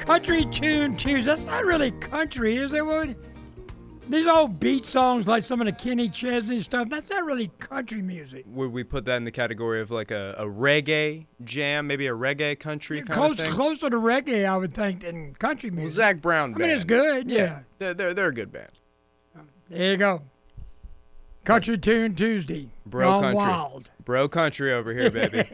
Country Tune Tuesday. That's not really country, is it, Woody? These old beat songs like some of the Kenny Chesney stuff, that's not really country music. Would we put that in the category of like a reggae jam, maybe a reggae country kind of thing? Closer to reggae, I would think, than country music. Well, Zach Brown band. I mean, it's good, yeah. They're a good band. There you go. Country Tune Tuesday. Bro Gone country. wild. Bro country over here, baby.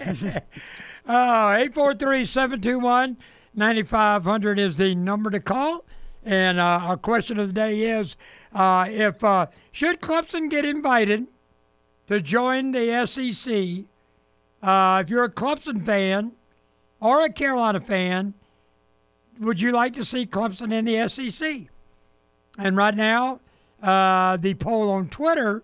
843-721-9500 is the number to call. And our question of the day is, should Clemson get invited to join the SEC? If you're a Clemson fan or a Carolina fan, would you like to see Clemson in the SEC? And right now, the poll on Twitter,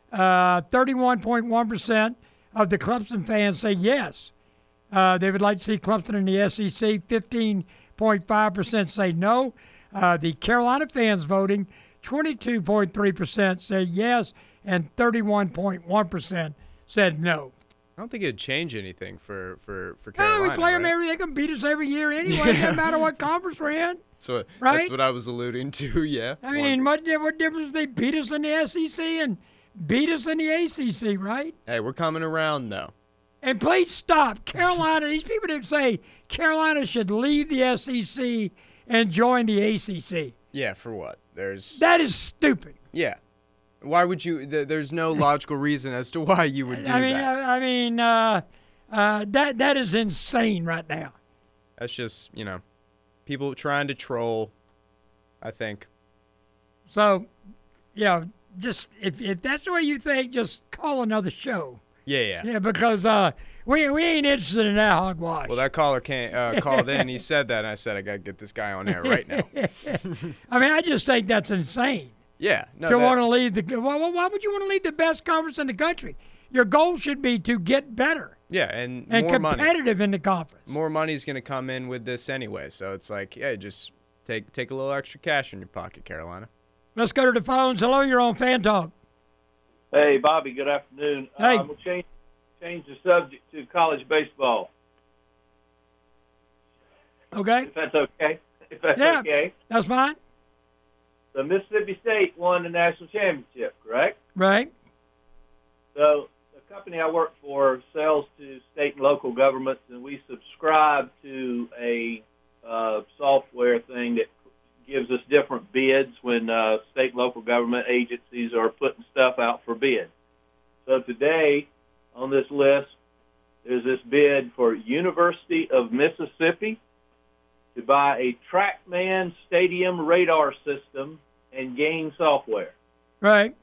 31.1% of the Clemson fans say yes. They would like to see Clemson in the SEC. 15.5% say no. The Carolina fans voting, 22.3% said yes, and 31.1% said no. I don't think it'd change anything for No, Carolina. we play them right? they can beat us every year anyway, no matter what conference we're in. That's right? what I was alluding to, yeah. I mean, what difference if they beat us in the SEC and beat us in the ACC, right? Hey, we're coming around, though. And please stop. Carolina, these people that say Carolina should leave the SEC and join the ACC. Yeah, for what? That is stupid. Yeah. Why would you? There's no logical reason as to why you would do that. That is insane right now. That's just, people trying to troll, I think. So, just if that's the way you think, just call another show. Yeah. Yeah, because we ain't interested in that hogwash. Well, that caller called in. He said that, and I said, I got to get this guy on air right now. I mean, I just think that's insane. Yeah. No, to want to leave why would you want to leave the best conference in the country? Your goal should be to get better. Yeah, and more competitive money. In the conference. More money's going to come in with this anyway, so it's like, yeah, just take a little extra cash in your pocket, Carolina. Let's go to the phones. Hello, you're on Fan Talk. Hey, Bobby, good afternoon. Hey. We'll change the subject to college baseball. Okay. If that's okay. Okay. That's fine. So Mississippi State won the national championship, correct? Right. So the company I work for sells to state and local governments, and we subscribe to a software thing that gives us different bids when state and local government agencies are putting stuff out for bid. So today on this list, there's this bid for University of Mississippi to buy a TrackMan stadium radar system and game software. Right.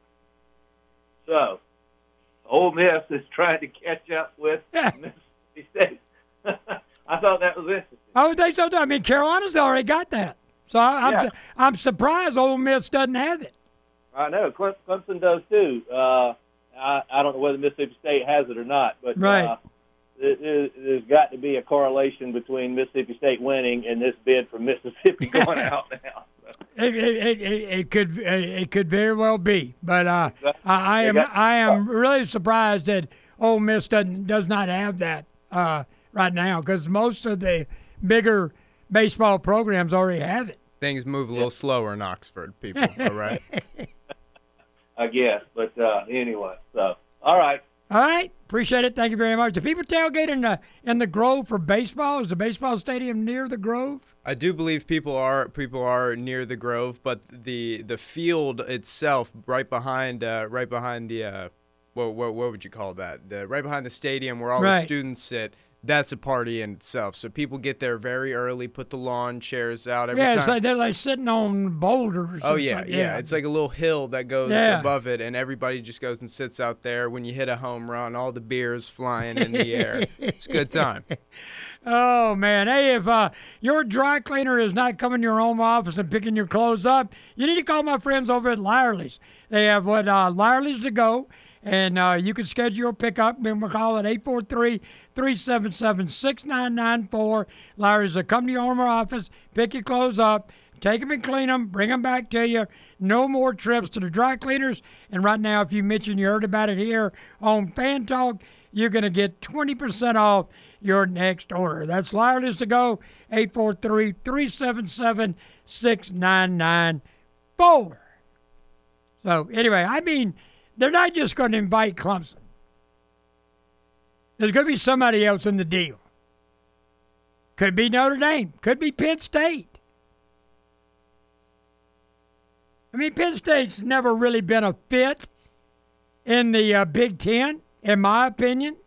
So Ole Miss is trying to catch up with Mississippi State. I thought that was interesting. I would think so too. I mean, Carolina's already got that. So I'm surprised Ole Miss doesn't have it. I know. Clemson does too. I don't know whether Mississippi State has it or not, but right. There's got to be a correlation between Mississippi State winning and this bid from Mississippi going out now. So. It could very well be, but I am really surprised that Ole Miss does not have that right now, because most of the bigger baseball programs already have it. Things move a little slower in Oxford, people. All right. I guess, but anyway. So all right. All right, appreciate it. Thank you very much. Do people tailgate in the Grove for baseball? Is the baseball stadium near the Grove? I do believe people are near the Grove, but the field itself, right behind the what would you call that? Right behind the stadium where all the students sit. That's a party in itself. So people get there very early, put the lawn chairs out every time. Yeah, it's like they're like sitting on boulders. Oh, yeah. It's like a little hill that goes above it, and everybody just goes and sits out there. When you hit a home run, all the beers flying in the air. It's a good time. Oh, man. Hey, if your dry cleaner is not coming to your home office and picking your clothes up, you need to call my friends over at Lyerly's. They have Lyerly's to go. And you can schedule your pickup. We'll call it 843-377-6994. Larry's will come to your home or office, pick your clothes up, take them and clean them, bring them back to you. No more trips to the dry cleaners. And right now, if you mention you heard about it here on Fan Talk, you're going to get 20% off your next order. That's Wireless to Go, 843-377-6994. So, anyway, I mean, they're not just going to invite Clemson. There's going to be somebody else in the deal. Could be Notre Dame. Could be Penn State. I mean, Penn State's never really been a fit in the Big Ten, in my opinion.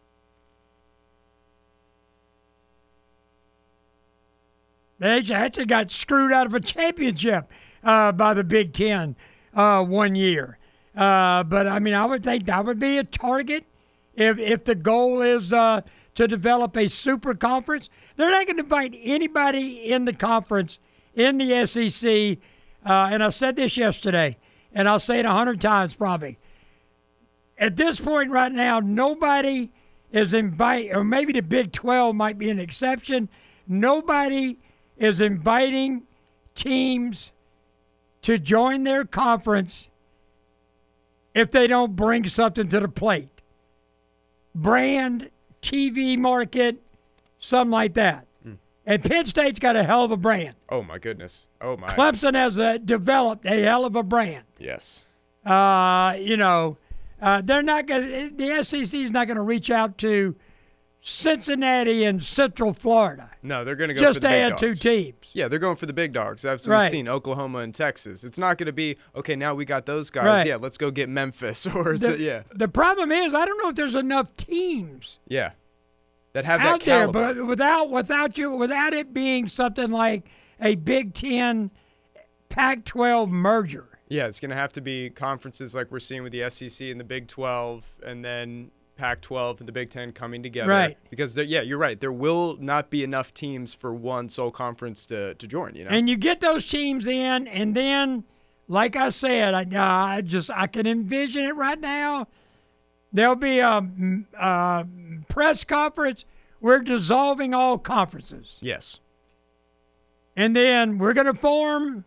They actually got screwed out of a championship by the Big Ten 1 year. But, I mean, I would think that would be a target if the goal is to develop a super conference. They're not going to invite anybody in the conference, in the SEC. And I said this yesterday, and I'll say it 100 times probably. At this point right now, nobody is inviting, or maybe the Big 12 might be an exception. Nobody is inviting teams to join their conference if they don't bring something to the plate. Brand, TV market, something like that. And Penn State's got a hell of a brand. Oh, my goodness. Oh, my. Clemson has developed a hell of a brand. Yes. They're not going to, the SEC is not going to reach out to Cincinnati and Central Florida. No, they're going to go just for the to big add dogs. 2 teams. Yeah, they're going for the big dogs. That's what Right. we've seen, Oklahoma and Texas. It's not going to be, okay, now we got those guys. Right. Yeah, let's go get Memphis. Or The problem is, I don't know if there's enough teams Yeah. That have out that there, caliber. but without it being something like a Big Ten, Pac-12 merger. Yeah, it's going to have to be conferences like we're seeing with the SEC and the Big 12, and then Pac-12 and the Big 10 coming together. Right. Because, you're right. There will not be enough teams for one sole conference to join, you know? And you get those teams in, and then, like I said, I can envision it right now. There'll be a press conference. We're dissolving all conferences. Yes. And then we're going to form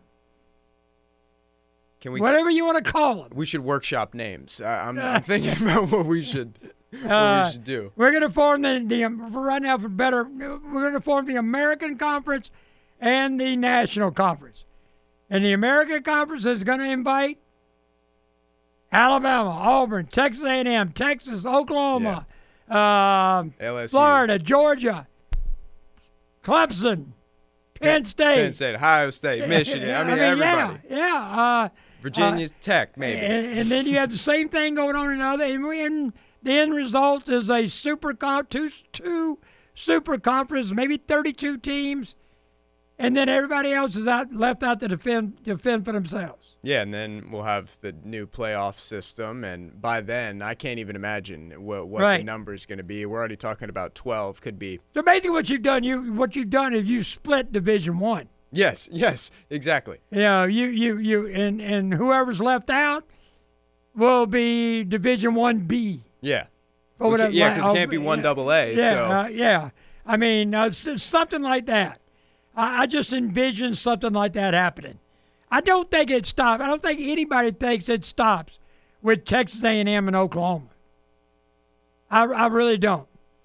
whatever you want to call them. We should workshop names. I'm thinking about what we should do. We're going to form for right now, we're going to form the American Conference and the National Conference. And the American Conference is going to invite Alabama, Auburn, Texas A&M, Texas, Oklahoma, LSU. Florida, Georgia, Clemson, Penn State, Ohio State, Michigan. Everybody. Virginia Tech, maybe. And then you have the same thing going on in other. And the end result is a two super conference, maybe 32 teams, and then everybody else is left out to defend for themselves. Yeah, and then we'll have the new playoff system, and by then, I can't even imagine what the number is going to be. We're already talking about 12, could be. So basically, what you've done is you split Division I. Yes, exactly. Yeah, and whoever's left out will be Division 1B. Yeah. Because it can't be 1AA. Yeah. I mean, it's something like that. I just envision something like that happening. I don't think it stops. I don't think anybody thinks it stops with Texas A&M and Oklahoma. I really don't.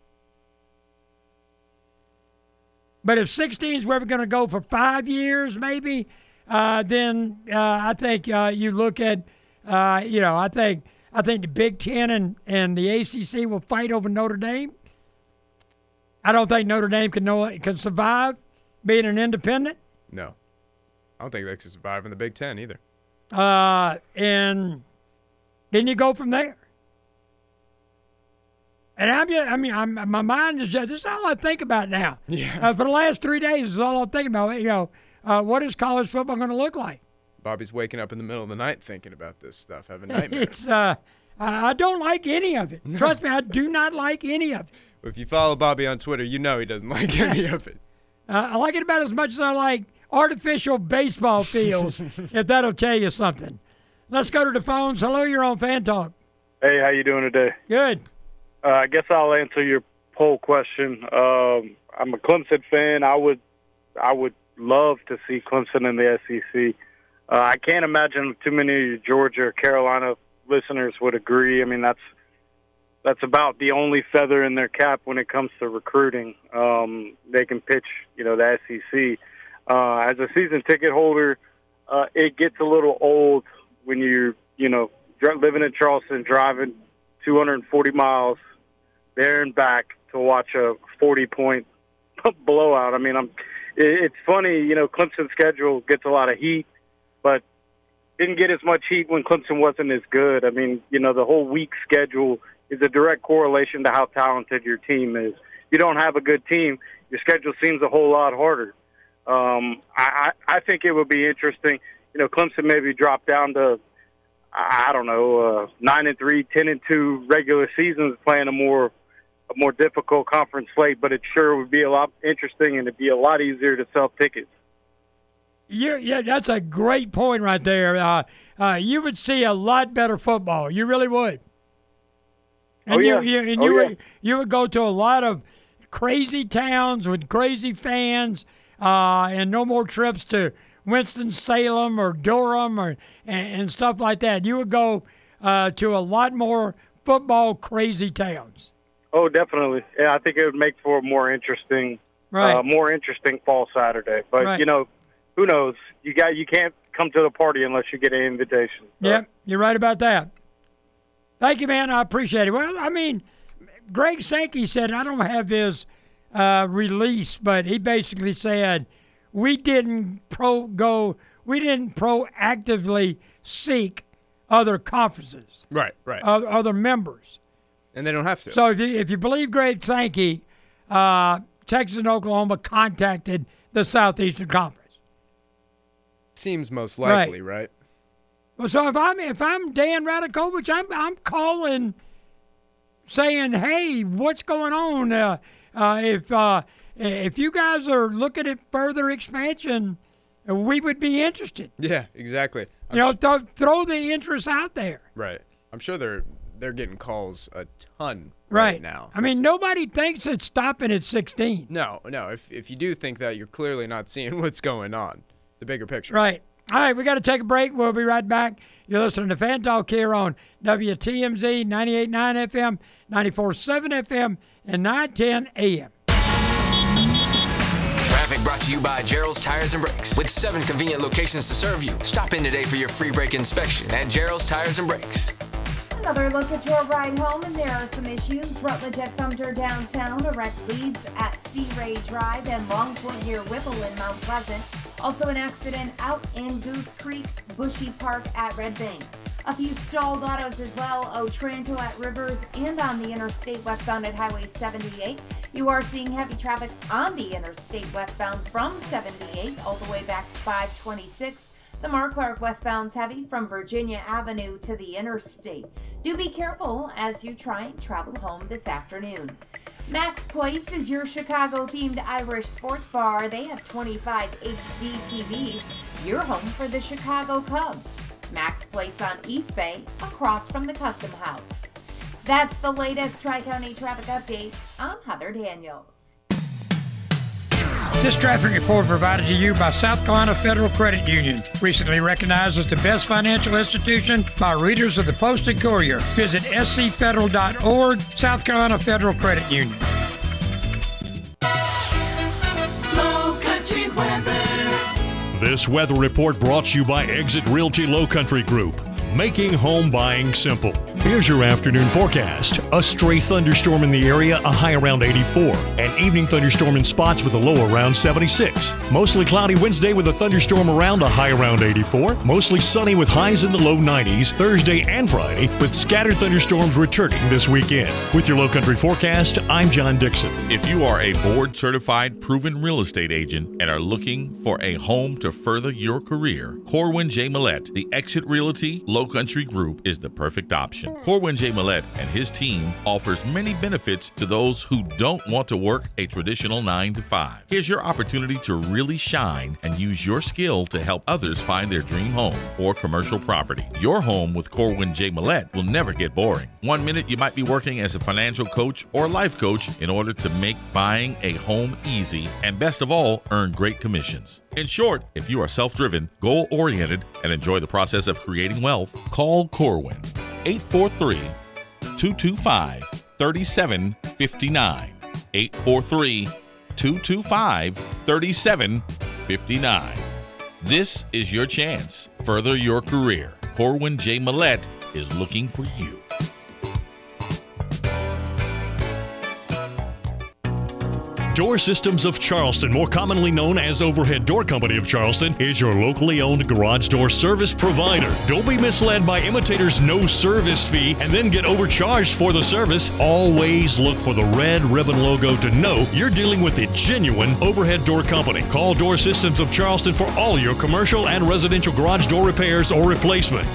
But if 16 is where we're going to go for 5 years, maybe, then I think you look at, I think the Big Ten and the ACC will fight over Notre Dame. I don't think Notre Dame can survive being an independent. No. I don't think they can survive in the Big Ten either. And then you go from there. And my mind is just, this is all I think about now. Yeah. For the last 3 days, this is all I'm thinking about. What is college football going to look like? Bobby's waking up in the middle of the night thinking about this stuff, having nightmares. It's I don't like any of it. No. Trust me, I do not like any of it. If you follow Bobby on Twitter, you know he doesn't like any of it. I like it about as much as I like artificial baseball fields, if that'll tell you something. Let's go to the phones. Hello, you're on Fan Talk. Hey, how you doing today? Good. I guess I'll answer your poll question. I'm a Clemson fan. I would love to see Clemson in the SEC. I can't imagine too many of your Georgia or Carolina listeners would agree. I mean, that's about the only feather in their cap when it comes to recruiting. They can pitch, the SEC. As a season ticket holder, it gets a little old when you're, living in Charleston, driving 240 miles there and back to watch a 40-point blowout. I mean, it's funny, Clemson's schedule gets a lot of heat, but didn't get as much heat when Clemson wasn't as good. I mean, the whole week schedule is a direct correlation to how talented your team is. If you don't have a good team, your schedule seems a whole lot harder. I think it would be interesting. Clemson maybe drop down to, 9-3, 10-2 regular seasons, playing a more difficult conference slate, but it sure would be a lot interesting and it'd be a lot easier to sell tickets. Yeah, that's a great point right there. You would see a lot better football. You really would. And you would go to a lot of crazy towns with crazy fans, and no more trips to Winston-Salem or Durham and stuff like that. You would go to a lot more football crazy towns. Oh, definitely. Yeah, I think it would make for a more interesting fall Saturday. But who knows? You can't come to the party unless you get an invitation. So. Yeah, you're right about that. Thank you, man. I appreciate it. Well, I mean, Greg Sankey said, I don't have his release, but he basically said we didn't proactively seek other conferences. Right. Other members. And they don't have to. So if you believe Greg Sankey, Texas and Oklahoma contacted the Southeastern Conference. Seems most likely, right? Well, so if I'm Dan Radakovich, I'm calling, saying, hey, what's going on? If you guys are looking at further expansion, we would be interested. Yeah, exactly. Throw the interest out there. Right. I'm sure they're getting calls a ton right now. I mean, nobody thinks it's stopping at 16. No. If you do think that, you're clearly not seeing what's going on, the bigger picture. Right. All right, we got to take a break. We'll be right back. You're listening to Fan Talk here on WTMZ 98.9 FM, 94.7 FM, and 910 AM. Traffic brought to you by Gerald's Tires and Brakes. With 7 convenient locations to serve you. Stop in today for your free brake inspection at Gerald's Tires and Brakes. Another look at your ride home, and there are some issues. Rutledge at Sumter downtown, a wreck leads at Sea Ray Drive, and Long Point near Whipple in Mount Pleasant. Also an accident out in Goose Creek, Bushy Park at Red Bank. A few stalled autos as well, Otranto at Rivers and on the interstate westbound at Highway 78. You are seeing heavy traffic on the interstate westbound from 78 all the way back to 526. The Mark Clark westbound's heavy from Virginia Avenue to the interstate. Do be careful as you try and travel home this afternoon. Max Place is your Chicago-themed Irish sports bar. They have 25 HD TVs. Your home for the Chicago Cubs. Max Place on East Bay, across from the Custom House. That's the latest Tri-County traffic update. I'm Heather Daniels. This traffic report provided to you by South Carolina Federal Credit Union, recently recognized as the best financial institution by readers of the Post and Courier. Visit scfederal.org, South Carolina Federal Credit Union. Low Country weather. This weather report brought to you by Exit Realty Low Country Group, making home buying simple. Here's your afternoon forecast. A stray thunderstorm in the area, a high around 84. An evening thunderstorm in spots with a low around 76. Mostly cloudy Wednesday with a thunderstorm around, a high around 84. Mostly sunny with highs in the low 90s Thursday and Friday, with scattered thunderstorms returning this weekend. With your Low Country forecast, I'm John Dixon. If you are a board-certified, proven real estate agent and are looking for a home to further your career, Corwin J. Millett, the Exit Realty Low Country Group, is the perfect option. Corwin J. Millett and his team offers many benefits to those who don't want to work a traditional 9-to-5. Here's your opportunity to really shine and use your skill to help others find their dream home or commercial property. Your home with Corwin J. Millett will never get boring. 1 minute you might be working as a financial coach or life coach in order to make buying a home easy, and best of all, earn great commissions. In short, if you are self-driven, goal-oriented, and enjoy the process of creating wealth, call Corwin. 843-286-8255. 843-225-3759. 843-225-3759. This is your chance. Further your career. Corwin J. Millette is looking for you. Door Systems of Charleston, more commonly known as Overhead Door Company of Charleston, is your locally owned garage door service provider. Don't be misled by imitators' no service fee and then get overcharged for the service. Always look for the red ribbon logo to know you're dealing with a genuine Overhead Door Company. Call Door Systems of Charleston for all your commercial and residential garage door repairs or replacement.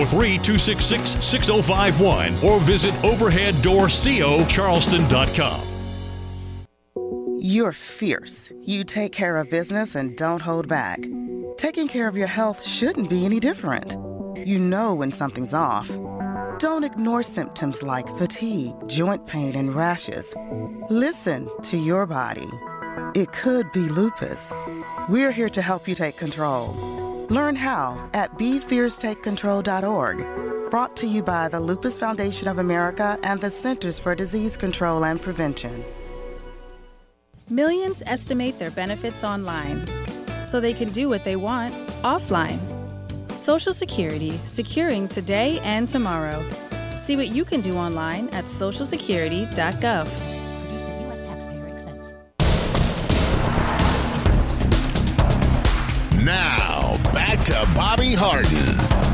843-266-6051 or visit overheaddoorcocharleston.com. You're fierce. You take care of business and don't hold back. Taking care of your health shouldn't be any different. You know when something's off. Don't ignore symptoms like fatigue, joint pain, and rashes. Listen to your body. It could be lupus. We're here to help you take control. Learn how at BeFierceTakeControl.org. Brought to you by the Lupus Foundation of America and the Centers for Disease Control and Prevention. Millions estimate their benefits online, so they can do what they want offline. Social Security, securing today and tomorrow. See what you can do online at socialsecurity.gov. Produced at U.S. taxpayer expense. Now, back to Bobby Harden.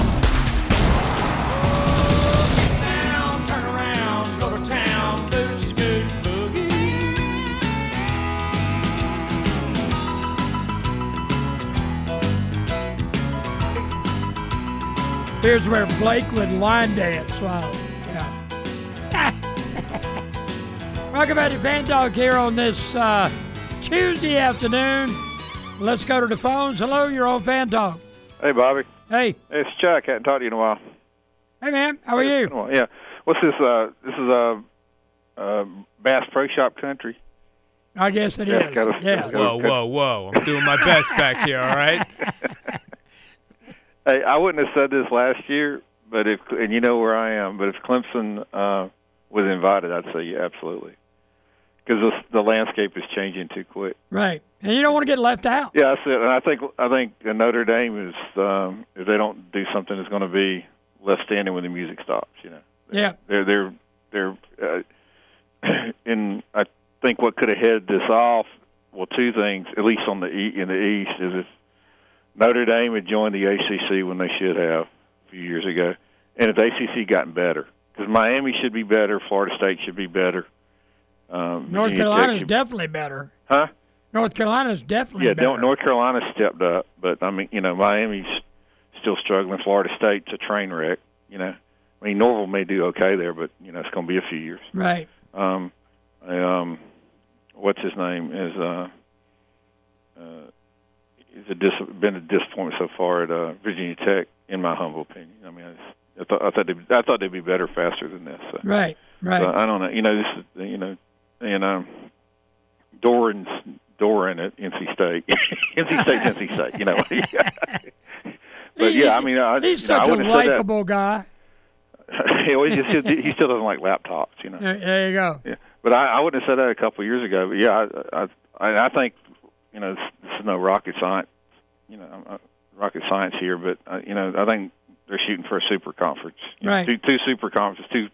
Here's where Blake would line dance. Wow. Yeah. Welcome back to Fan Talk here on this Tuesday afternoon. Let's go to the phones. Hello, you're on Fan Talk. Hey, Bobby. Hey. It's Chuck. I hadn't talked to you in a while. Hey, man. How are you? Yeah. What's this? This is Bass Pro Shop country. I guess it is. Yeah. Whoa. I'm doing my best back here, all right? Hey, I wouldn't have said this last year, but and you know where I am, but if Clemson was invited, I'd say yeah, absolutely. Because the landscape is changing too quick. Right. And you don't want to get left out. Yeah, that's it. And I think Notre Dame is, if they don't do something, is going to be left standing when the music stops, you know. Yeah. They're and I think what could have headed this off, well, two things, at least in the East, is if Notre Dame had joined the ACC when they should have a few years ago, and if the ACC gotten better, because Miami should be better, Florida State should be better. North Carolina's definitely better. Huh? North Carolina's definitely better. Yeah, North Carolina stepped up, but I mean, you know, Miami's still struggling. Florida State's a train wreck. You know, I mean, Norville may do okay there, but you know, it's going to be a few years. Right. What's his name is been a disappointment so far at Virginia Tech, in my humble opinion. I mean, I thought they'd be better faster than this. So. Right. So I don't know. You know, this is and Doran at NC State, NC State. You know. But yeah, I mean, he's such a likable guy. He still doesn't like laptops. You know. There you go. Yeah, but I wouldn't have said that a couple of years ago. But yeah, I think. You know, this is no rocket science. You know, rocket science here, but you know, I think they're shooting for a super conference. Right. Two super conferences.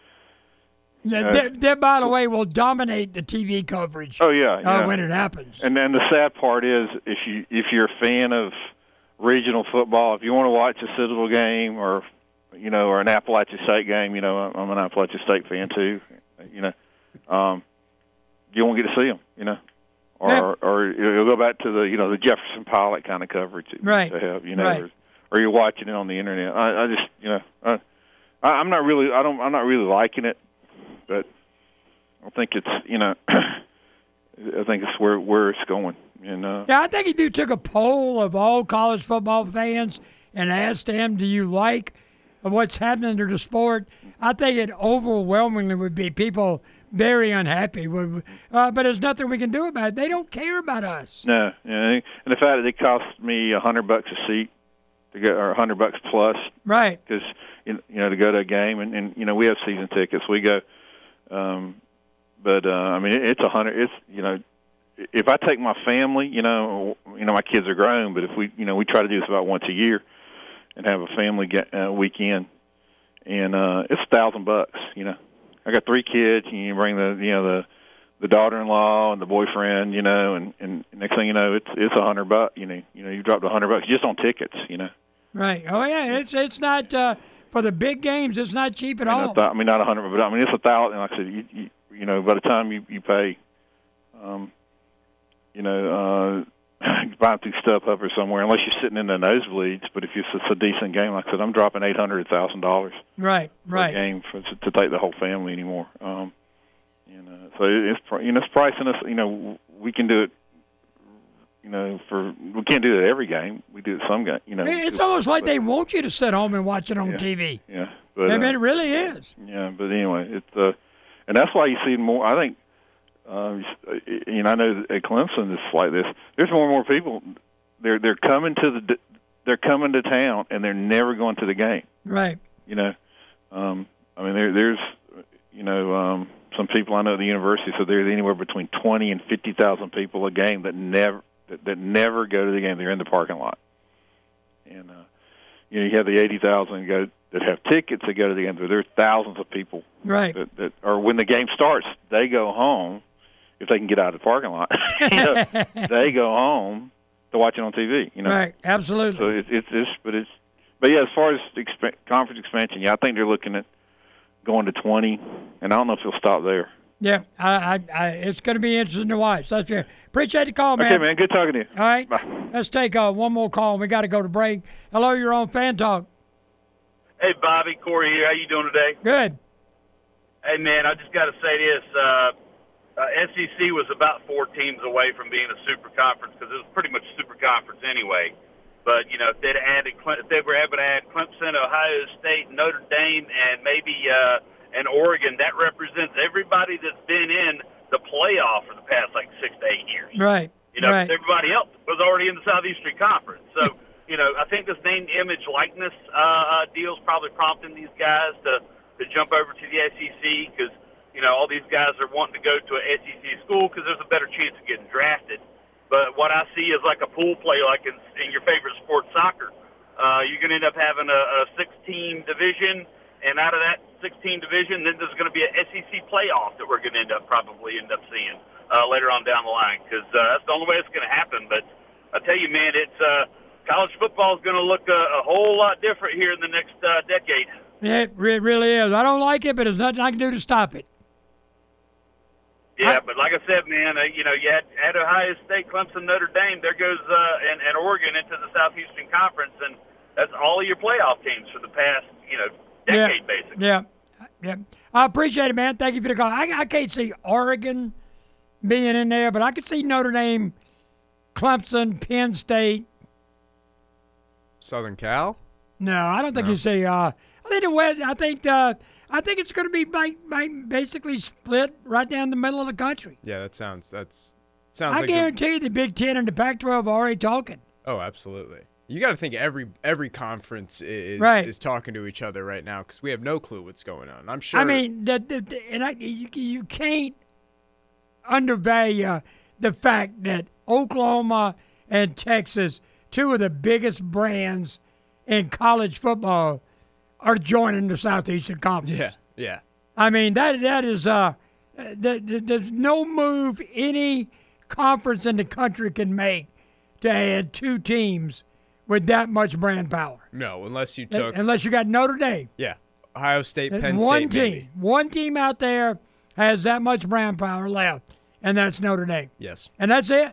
That, by the way, will dominate the TV coverage. Oh yeah. When it happens. And then the sad part is, if you're a fan of regional football, if you want to watch a Citadel game or an Appalachian State game, you know, I'm an Appalachian State fan too. You know, you won't get to see them. You know. Or you'll go back to the Jefferson Pilot kind of coverage that we used to have, you know, right. or you're watching it on the internet. I just, you know, I'm not really liking it, but I think it's, you know, I think it's where it's going. And yeah, I think if you took a poll of all college football fans and asked them, do you like what's happening to the sport, I think it overwhelmingly would be people very unhappy. But there's nothing we can do about it. They don't care about us. No, and the fact that it cost me $100 a seat to get, or $100 plus, right? Because to go to a game, and we have season tickets. We go, but I mean, it's 100. It's if I take my family, my kids are grown, but if we try to do this about once a year, and have a family weekend, and it's $1,000. I got 3 kids, and you bring the daughter-in-law and the boyfriend, and next thing you know, it's $100. You dropped $100 just on tickets. Right. Oh yeah, it's not for the big games. It's not cheap at all. I mean, not 100, but I mean it's 1,000. Like I said, by the time you pay, buy through StubHub or somewhere, unless you're sitting in the nosebleeds. But if it's a decent game, like I said, I'm dropping $800, $1,000. Right. For a game to take the whole family anymore. So it's pricing us. We can do it. We can't do it every game. We do it some game. It's almost like they want you to sit home and watch it on TV. Yeah, but I mean, it really is. Yeah, but anyway, it's and that's why you see more. I think, I know at Clemson it's like this. There's more and more people. They're coming to town and they're never going to the game. Right. I mean, there's some people I know at the university, so there's anywhere between 20 and 50,000 people a game that never go to the game. They're in the parking lot. And you have the 80,000 that have tickets that go to the game. There are thousands of people, right? That or when the game starts, they go home if they can get out of the parking lot. They go home to watch it on TV. Right? Absolutely. So but yeah, as far as conference expansion, I think they're looking at going to 20, and I don't know if he'll stop there. Yeah, it's going to be interesting to watch. That's fair. Appreciate the call, man. Okay, man. Good talking to you. All right. Bye. Let's take one more call. We got to go to break. Hello, you're on Fan Talk. Hey, Bobby, Corey here. How you doing today? Good. Hey, man, I just got to say this. SEC was about 4 teams away from being a super conference because it was pretty much a super conference anyway. But, if they were able to add Clemson, Ohio State, Notre Dame, and maybe and Oregon, that represents everybody that's been in the playoff for the past, 6 to 8 years. Right. Right. Everybody else was already in the Southeastern Conference. So, I think this name, image, likeness deal is probably prompting these guys to jump over to the SEC because, all these guys are wanting to go to an SEC school because there's a better chance of getting drafted. But what I see is like a pool play, like in your favorite sport, soccer. You're going to end up having a 6-team division, and out of that 6-team division, then there's going to be an SEC playoff that we're going to probably end up seeing later on down the line because that's the only way it's going to happen. But I tell you, man, it's college football is going to look a whole lot different here in the next decade. Yeah, it really is. I don't like it, but there's nothing I can do to stop it. Yeah, but like I said, man, you had Ohio State, Clemson, Notre Dame. There goes and Oregon into the Southeastern Conference, and that's all of your playoff teams for the past, decade, basically. Yeah. I appreciate it, man. Thank you for the call. I can't see Oregon being in there, but I could see Notre Dame, Clemson, Penn State. Southern Cal? No, I don't think you see. I think the West. I think it's going to be basically split right down the middle of the country. Yeah, that sounds. I guarantee you, the Big Ten and the Pac-12 are already talking. Oh, absolutely. You got to think every conference is talking to each other right now because we have no clue what's going on. I'm sure. I mean, you can't undervalue the fact that Oklahoma and Texas, 2 of the biggest brands in college football, are joining the Southeastern Conference. Yeah. I mean, that is there's no move any conference in the country can make to add 2 teams with that much brand power. No, unless you got Notre Dame. Yeah, Ohio State, Penn State. One team out there has that much brand power left, and that's Notre Dame. Yes. And that's it.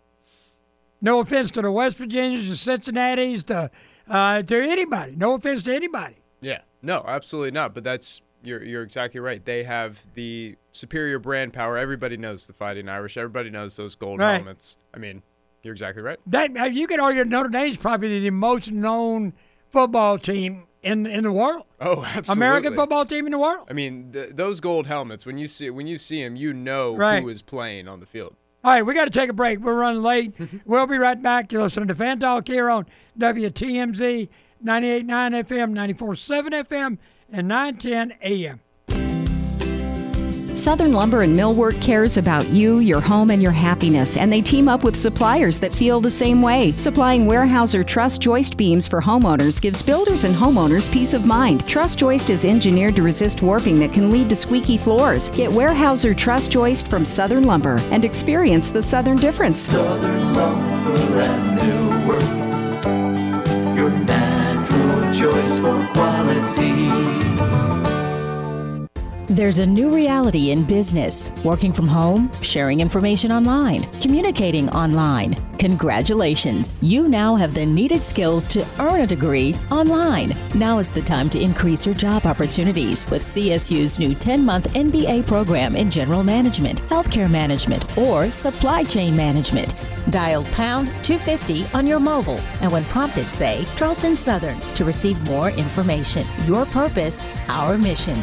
No offense to the West Virginians, the Cincinnatis, to anybody. No offense to anybody. Yeah, no, absolutely not. But you're exactly right. They have the superior brand power. Everybody knows the Fighting Irish. Everybody knows those gold helmets. I mean, you're exactly right. That you could argue Notre Dame's probably the most known football team in the world. Oh, absolutely. American football team in the world. I mean, those gold helmets. When you see them, who is playing on the field. All right, we got to take a break. We're running late. We'll be right back. You're listening to Fan Talk here on WTMZ 98.9 FM, 94.7 FM, and 910 AM. Southern Lumber and Millwork cares about you, your home, and your happiness, and they team up with suppliers that feel the same way. Supplying Weyerhaeuser Truss Joist beams for homeowners gives builders and homeowners peace of mind. Truss Joist is engineered to resist warping that can lead to squeaky floors. Get Weyerhaeuser Truss Joist from Southern Lumber and experience the Southern difference. Southern Lumber and Millwork, your natural choice for quality. There's a new reality in business. Working from home, sharing information online, communicating online. Congratulations! You now have the needed skills to earn a degree online. Now is the time to increase your job opportunities with CSU's new 10-month MBA program in general management, healthcare management, or supply chain management. Dial pound 250 on your mobile, and when prompted, say Charleston Southern to receive more information. Your purpose, our mission.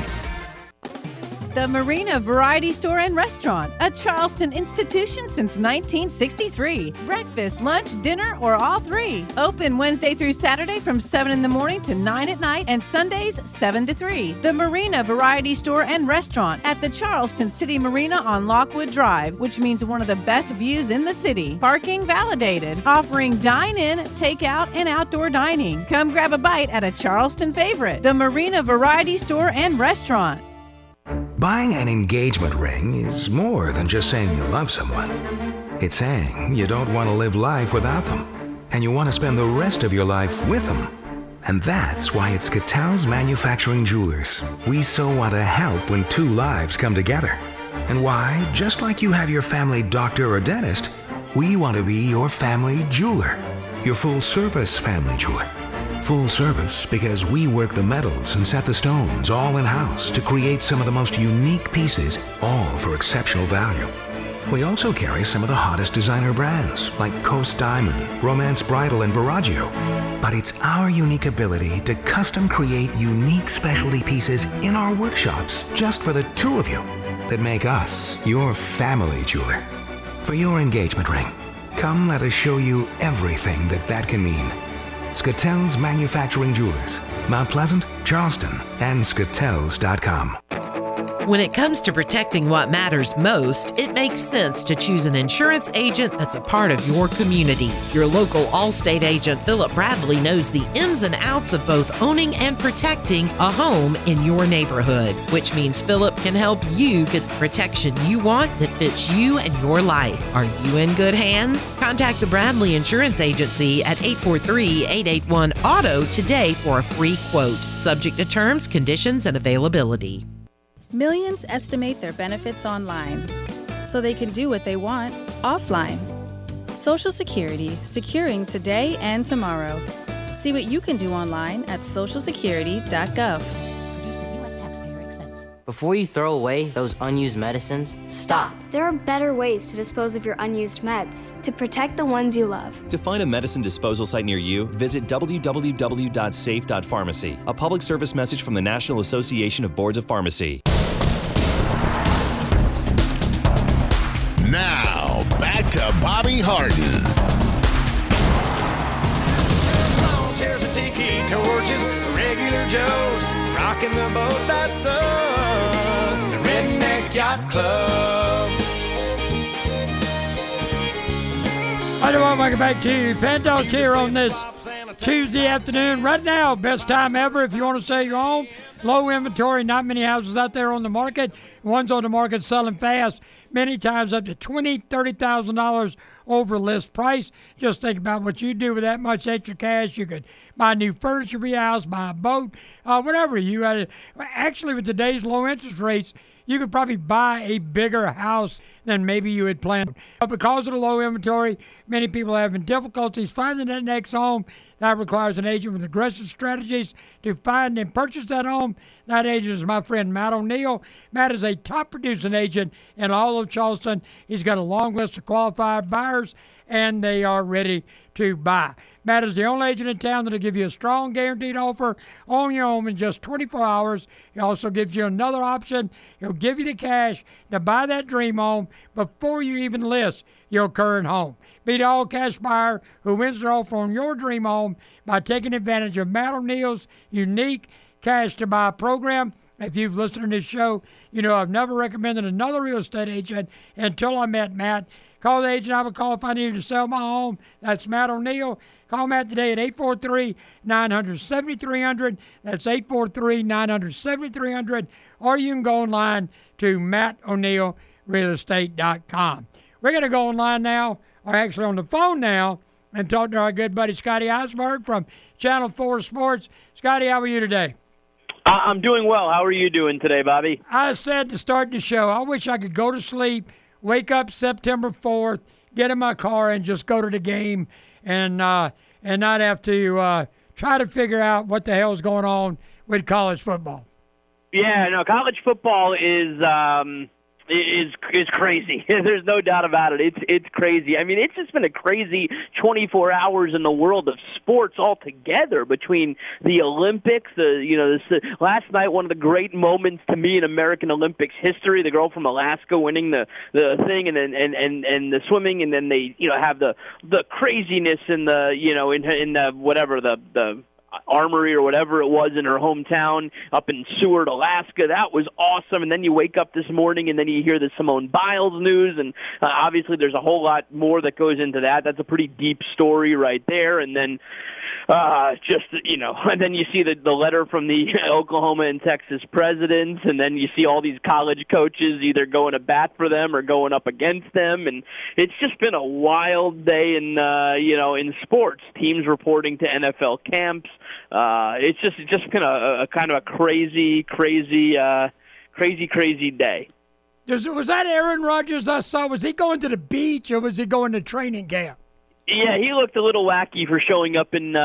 The Marina Variety Store and Restaurant, a Charleston institution since 1963. Breakfast, lunch, dinner, or all three. Open Wednesday through Saturday from 7 in the morning to 9 at night and Sundays 7 to 3. The Marina Variety Store and Restaurant at the Charleston City Marina on Lockwood Drive, which means one of the best views in the city. Parking validated. Offering dine-in, takeout, and outdoor dining. Come grab a bite at a Charleston favorite. The Marina Variety Store and Restaurant. Buying an engagement ring is more than just saying you love someone. It's saying you don't want to live life without them, and you want to spend the rest of your life with them. And that's why at Skatell's Manufacturing Jewelers, we so want to help when two lives come together. And why, just like you have your family doctor or dentist, we want to be your family jeweler, your full-service family jeweler. Full service because we work the metals and set the stones all in-house to create some of the most unique pieces, all for exceptional value. We also carry some of the hottest designer brands like Coast Diamond, Romance Bridal, and Veragio. But it's our unique ability to custom create unique specialty pieces in our workshops just for the two of you that make us your family jeweler. For your engagement ring, come let us show you everything that can mean. Skatell's Manufacturing Jewelers, Mount Pleasant, Charleston, and Skatells.com. When it comes to protecting what matters most, it makes sense to choose an insurance agent that's a part of your community. Your local Allstate agent, Philip Bradley, knows the ins and outs of both owning and protecting a home in your neighborhood, which means Philip can help you get the protection you want that fits you and your life. Are you in good hands? Contact the Bradley Insurance Agency at 843-881-AUTO today for a free quote. Subject to terms, conditions, and availability. Millions estimate their benefits online, so they can do what they want offline. Social Security, securing today and tomorrow. See what you can do online at socialsecurity.gov. Produced at U.S. taxpayer expense. Before you throw away those unused medicines, stop. There are better ways to dispose of your unused meds to protect the ones you love. To find a medicine disposal site near you, visit www.safe.pharmacy. A public service message from the National Association of Boards of Pharmacy. Now, back to Bobby Harden. Long chairs and tiki torches, regular Joes, rocking the boat, that's us, the Redneck Yacht Club. Hi, everyone, welcome back to Fan Talk here on this Tuesday afternoon. Right now, best time ever if you want to sell your home. Low inventory, not many houses out there on the market. Ones on the market selling fast. Many times up to $20,000, $30,000 over list price. Just think about what you do with that much extra cash. You could buy new furniture for your house, buy a boat, whatever. Actually, with today's low interest rates, you could probably buy a bigger house than maybe you had planned. But because of the low inventory, many people are having difficulties finding that next home. That requires an agent with aggressive strategies to find and purchase that home. That agent is my friend Matt O'Neill. Matt is a top producing agent in all of Charleston. He's got a long list of qualified buyers and they are ready to buy. Matt is the only agent in town that'll give you a strong guaranteed offer on your home in just 24 hours. He also gives you another option. He'll give you the cash to buy that dream home before you even list your current home. Be the all-cash buyer who wins the offer on your dream home by taking advantage of Matt O'Neill's unique cash-to-buy program. If you've listened to this show, you know I've never recommended another real estate agent until I met Matt. Call the agent I would call if I needed to sell my home. That's Matt O'Neill. Call Matt today at 843-900-7300. That's 843-900-7300. Or you can go online to MattO'NeillRealEstate.com. We're going to go online now, or actually on the phone now, and talk to our good buddy Scotty Eisberg from Channel 4 Sports. Scotty, how are you today? I'm doing well. How are you doing today, Bobby? I said to start the show, I wish I could go to sleep, wake up September 4th, get in my car, and just go to the game and not have to try to figure out what the hell is going on with college football. Yeah, no, college football is crazy. There's no doubt about it. It's crazy. I mean, it's just been a crazy 24 hours in the world of sports altogether, between the Olympics, last night, one of the great moments to me in American Olympics history, the girl from Alaska winning the thing, and then and the swimming, and then they have the craziness in the in the whatever the Armory or whatever it was in her hometown up in Seward, Alaska. That was awesome. And then you wake up this morning and then you hear the Simone Biles news, and obviously there's a whole lot more that goes into that. That's a pretty deep story right there. And then and then you see the letter from the Oklahoma and Texas presidents, and then you see all these college coaches either going to bat for them or going up against them, and it's just been a wild day in in sports. Teams reporting to NFL camps. It's just been a kind of a crazy day. Was that Aaron Rodgers I saw? Was he going to the beach or was he going to training camp? Yeah, he looked a little wacky for showing up in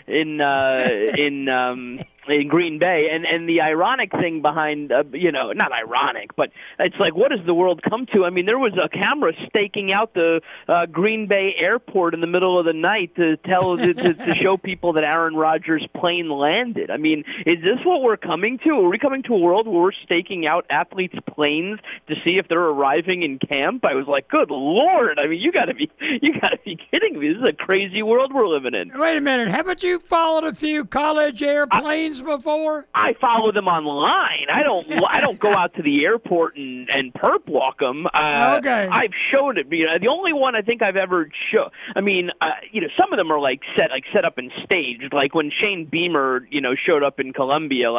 Green Bay, and the ironic thing behind, not ironic, but it's like, what does the world come to? I mean, there was a camera staking out the Green Bay airport in the middle of the night to show people that Aaron Rodgers' plane landed. I mean, is this what we're coming to? Are we coming to a world where we're staking out athletes' planes to see if they're arriving in camp? I was like, good Lord! I mean, you got to be kidding me! This is a crazy world we're living in. Wait a minute, haven't you followed a few college airplanes before? I follow them online. I don't go out to the airport and perp walk them. Okay. I've showed it. The only one I think I've ever shown. I mean, some of them are set up and staged. Like when Shane Beamer, showed up in Columbia,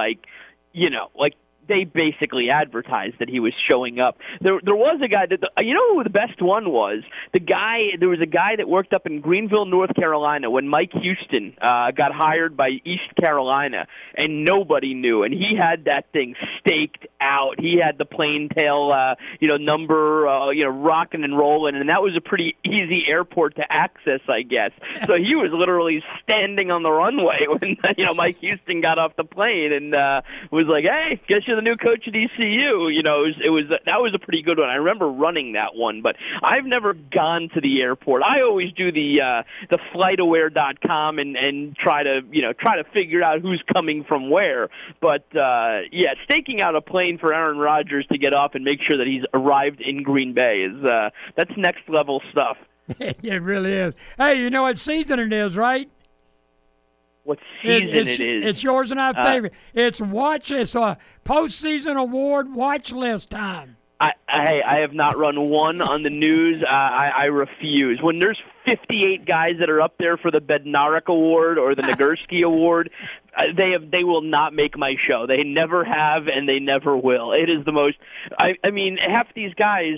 they basically advertised that he was showing up. There was a guy who the best one was? There was a guy that worked up in Greenville, North Carolina when Mike Houston got hired by East Carolina, and nobody knew, and he had that thing staked out. He had the plane tail, number, rocking and rolling, and that was a pretty easy airport to access, I guess. So he was literally standing on the runway when, Mike Houston got off the plane and was like, hey, guess you're the new coach at ECU. That was a pretty good one. I remember running that one, but I've never gone to the airport. I always do the FlightAware.com and try to figure out who's coming from where. But staking out a plane for Aaron Rodgers to get off and make sure that he's arrived in Green Bay that's next level stuff. It really is. Hey, you know what season it is, right? What season it is? It's yours and our favorite. It's a postseason award watch list time. I have not run one on the news. I refuse. When there's 58 guys that are up there for the Bednarik Award or the Nagurski Award, they will not make my show. They never have, and they never will. It is the most. I mean, half these guys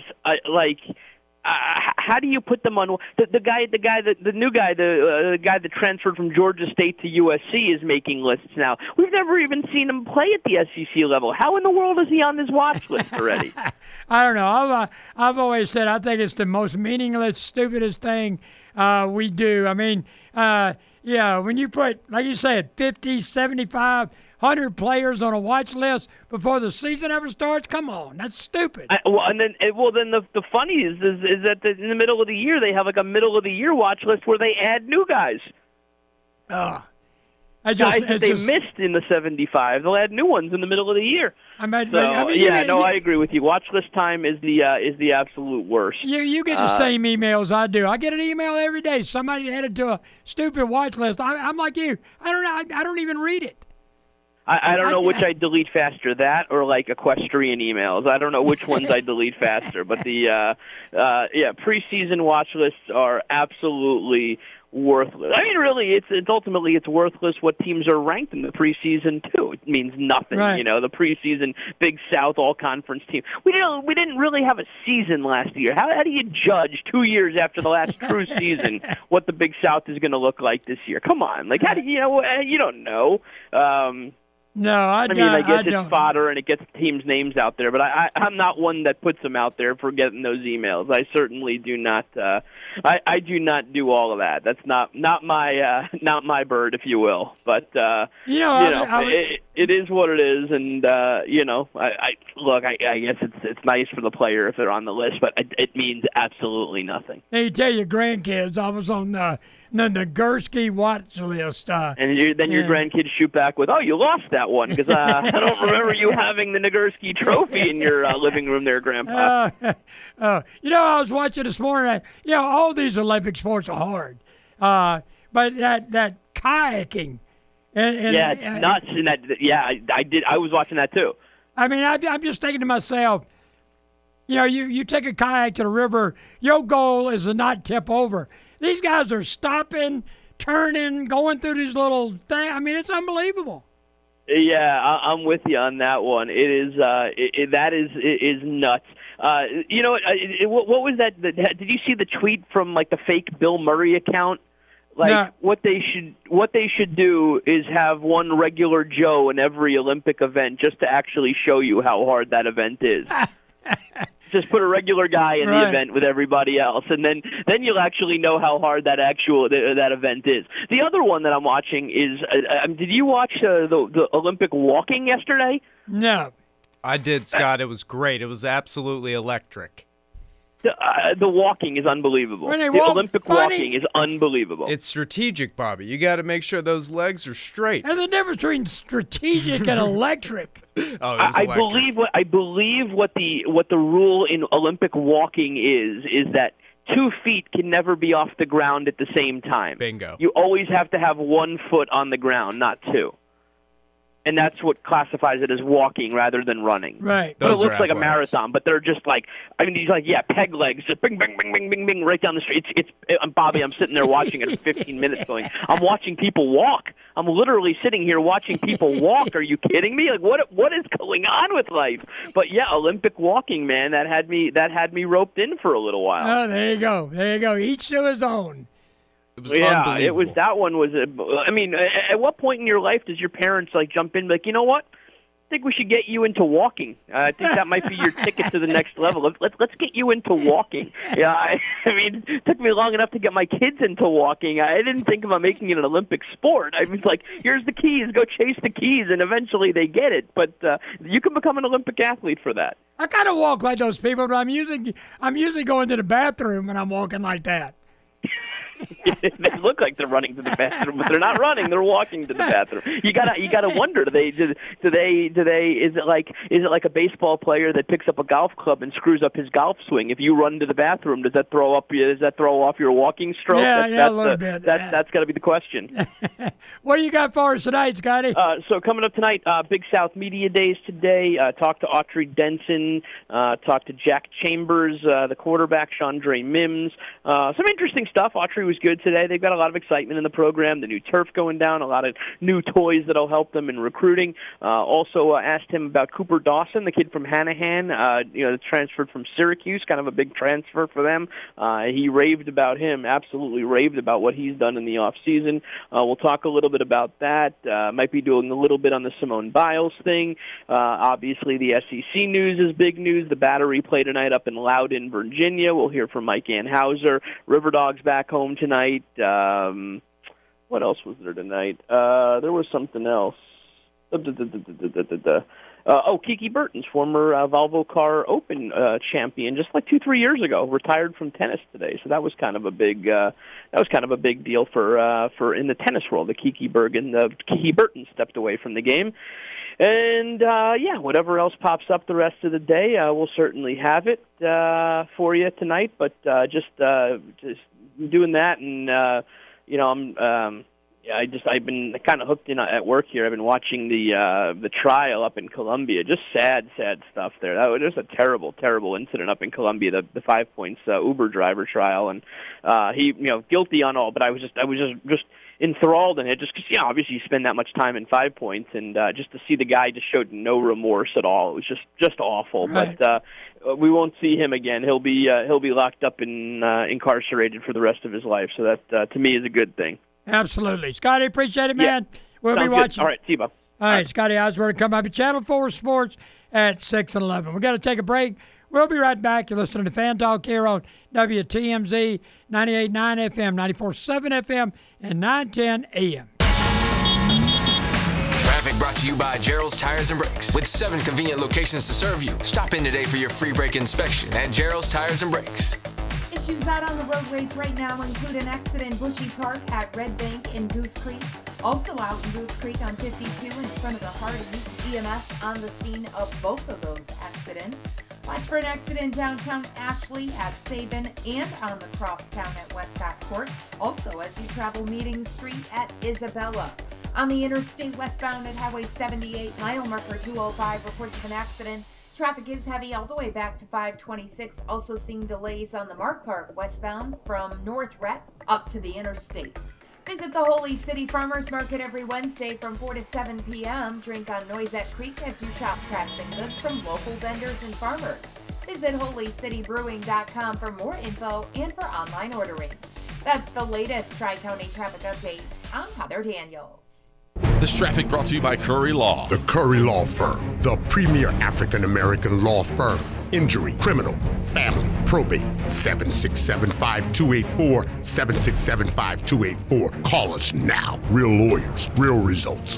how do you put them on the new guy that transferred from Georgia State to USC is making lists now. We've never even seen him play at the SEC level. How in the world is he on this watch list already? I don't know. I've always said I think it's the most meaningless, stupidest thing we do. I mean, when you put, like you said, 50, 75, 100 players on a watch list before the season ever starts? Come on, that's stupid. Then the funny is that in the middle of the year they have like a middle of the year watch list where they add new guys. Guys that they missed in the 75, they'll add new ones in the middle of the year. I agree with you. Watch list time is the absolute worst. You get the same emails I do. I get an email every day. Somebody added to a stupid watch list. I'm like you. I don't even read it. I don't know which I delete faster, that or like equestrian emails. I don't know which ones I delete faster. But the preseason watch lists are absolutely worthless. I mean, really, it's ultimately worthless what teams are ranked in the preseason too. It means nothing, right. The preseason Big South All Conference team. We didn't really have a season last year. How do you judge 2 years after the last true season what the Big South is going to look like this year? Come on, like how do you don't know? No, I guess don't. It's fodder and it gets teams' names out there, but I'm not one that puts them out there for getting those emails. I certainly do not. I do not do all of that. That's not my bird, if you will. But it is what it is, and I guess it's nice for the player if they're on the list, but it means absolutely nothing. Hey, you tell your grandkids I was on the Nagurski watch list. And your grandkids shoot back with, "Oh, you lost that one," because I don't remember you having the Nagurski trophy in your living room there, Grandpa. I was watching this morning. All these Olympic sports are hard, but that kayaking. It's nuts. And I did. I was watching that too. I mean, I'm just thinking to myself, you take a kayak to the river. Your goal is to not tip over. These guys are stopping, turning, going through these little things. I mean, it's unbelievable. Yeah, I'm with you on that one. It is that is nuts. What was that? Did you see the tweet from like the fake Bill Murray account? What they should do is have one regular Joe in every Olympic event just to actually show you how hard that event is. Just put a regular guy in the event with everybody else, and then you'll actually know how hard that event is. The other one that I'm watching is, did you watch the Olympic walking yesterday? No. I did, Scott. It was great. It was absolutely electric. The walking is unbelievable. The Olympic walking is unbelievable. It's strategic, Bobby. You got to make sure those legs are straight. There's a difference between strategic and electric. I believe what the rule in Olympic walking is that 2 feet can never be off the ground at the same time. Bingo. You always have to have 1 foot on the ground, not 2. And that's what classifies it as walking rather than running. Right. But it looks like a marathon, but they're just like, peg legs, just bing, bing, bing, bing, bing, bing, right down the street. Bobby, I'm sitting there watching it for 15 minutes going, I'm watching people walk. I'm literally sitting here watching people walk. Are you kidding me? Like, what is going on with life? But yeah, Olympic walking, man, that had me roped in for a little while. Oh, there you go. Each to his own. It was unbelievable. That one was. At what point in your life does your parents jump in and be like, you know what? I think we should get you into walking. I think that might be your ticket to the next level. Let's get you into walking. Yeah, I mean, it took me long enough to get my kids into walking. I didn't think about making it an Olympic sport. I was like, here's the keys, go chase the keys, and eventually they get it. But you can become an Olympic athlete for that. I kind of walk like those people, but I'm usually going to the bathroom when I'm walking like that. They look like they're running to the bathroom, but they're not running. They're walking to the bathroom. You gotta wonder. Do they? Is it like a baseball player that picks up a golf club and screws up his golf swing? If you run to the bathroom, does that throw off your walking stroke? Yeah, a little bit. That's got to be the question. What do you got for us tonight, Scotty? So coming up tonight, Big South Media Days today. Talk to Autry Denson. Talk to Jack Chambers, the quarterback, Chandre Mims. Some interesting stuff. Autry was good today. They've got a lot of excitement in the program. The new turf going down, a lot of new toys that'll help them in recruiting. Also asked him about Cooper Dawson, the kid from Hanahan, transferred from Syracuse, kind of a big transfer for them. He raved about him, absolutely raved about what he's done in the offseason. We'll talk a little bit about that. Might be doing a little bit on the Simone Biles thing. Obviously, the SEC news is big news. The Battery play tonight up in Loudoun, Virginia. We'll hear from Mike Anhauser. River Dogs back home tonight. What else was there tonight? There was something else. Kiki Burton's former Volvo Car Open champion, just like 2-3 years ago, retired from tennis today. So that was kind of a big deal for in the tennis world. The Kiki Burton stepped away from the game. And, whatever else pops up the rest of the day, we'll certainly have it for you tonight. But just doing that, and, I've been kind of hooked in at work here. I've been watching the trial up in Colombia. Just sad stuff there. That was just a terrible incident up in Colombia, the 5 Points Uber driver trial. And he, guilty on all, but I was just enthralled in it, just because, obviously you spend that much time in 5 Points, and just to see the guy just showed no remorse at all. It was just awful. Right. But we won't see him again. He'll be locked up and incarcerated for the rest of his life. So that to me is a good thing. Absolutely, Scotty. Appreciate it, man. Yeah. We'll Sounds be watching. Good. All right, see you, Bob. All right, Scotty Osborne come up at Channel 4 Sports at 6 and 11. We're going to take a break. We'll be right back. You're listening to Fan Talk here on WTMZ 98.9 FM, 94.7 FM, and 910 AM. Traffic brought to you by Gerald's Tires and Brakes. With 7 convenient locations to serve you. Stop in today for your free brake inspection at Gerald's Tires and Brakes. Issues out on the roadways right now include an accident in Bushy Park at Red Bank in Goose Creek. Also out in Goose Creek on 52 in front of the Heart of Use EMS on the scene of both of those accidents. Watch for an accident downtown Ashley at Sabin and on the crosstown at Westcott Court. Also as you travel Meeting Street at Isabella. On the interstate westbound at Highway 78, mile marker 205, reports of an accident. Traffic is heavy all the way back to 526. Also seeing delays on the Mark Clark westbound from North Rep up to the interstate. Visit the Holy City Farmers Market every Wednesday from 4 to 7 p.m. Drink on Noisette Creek as you shop crafts and goods from local vendors and farmers. Visit holycitybrewing.com for more info and for online ordering. That's the latest Tri-County traffic update. I'm Heather Daniels. This traffic brought to you by Curry Law. The Curry Law Firm, the premier African-American law firm. Injury, criminal, family, probate, 767-5284, 767-5284. Call us now. Real lawyers, real results.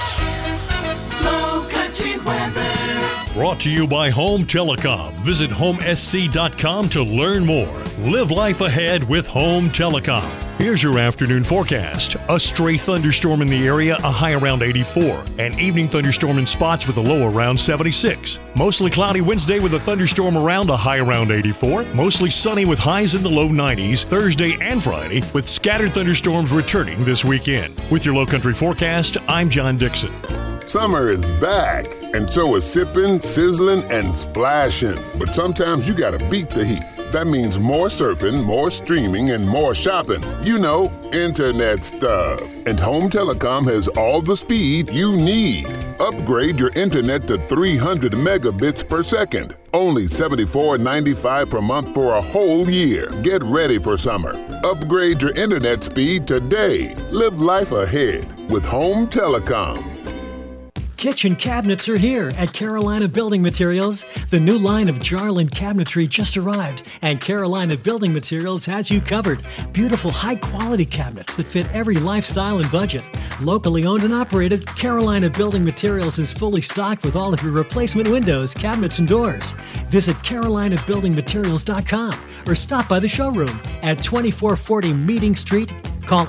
Low Country Weather. Brought to you by Home Telecom. Visit homesc.com to learn more. Live life ahead with Home Telecom. Here's your afternoon forecast. A stray thunderstorm in the area, a high around 84. An evening thunderstorm in spots with a low around 76. Mostly cloudy Wednesday with a thunderstorm around, a high around 84. Mostly sunny with highs in the low 90s Thursday and Friday, with scattered thunderstorms returning this weekend. With your Low Country forecast, I'm John Dixon. Summer is back, and so is sipping, sizzling, and splashing. But sometimes you gotta beat the heat. That means more surfing, more streaming, and more shopping. You know, internet stuff. And Home Telecom has all the speed you need. Upgrade your internet to 300 megabits per second. Only $74.95 per month for a whole year. Get ready for summer. Upgrade your internet speed today. Live life ahead with Home Telecom. Kitchen cabinets are here at Carolina Building Materials. The new line of Jarland cabinetry just arrived, and Carolina Building Materials has you covered. Beautiful, high-quality cabinets that fit every lifestyle and budget. Locally owned and operated, Carolina Building Materials is fully stocked with all of your replacement windows, cabinets, and doors. Visit CarolinaBuildingMaterials.com or stop by the showroom at 2440 Meeting Street. Call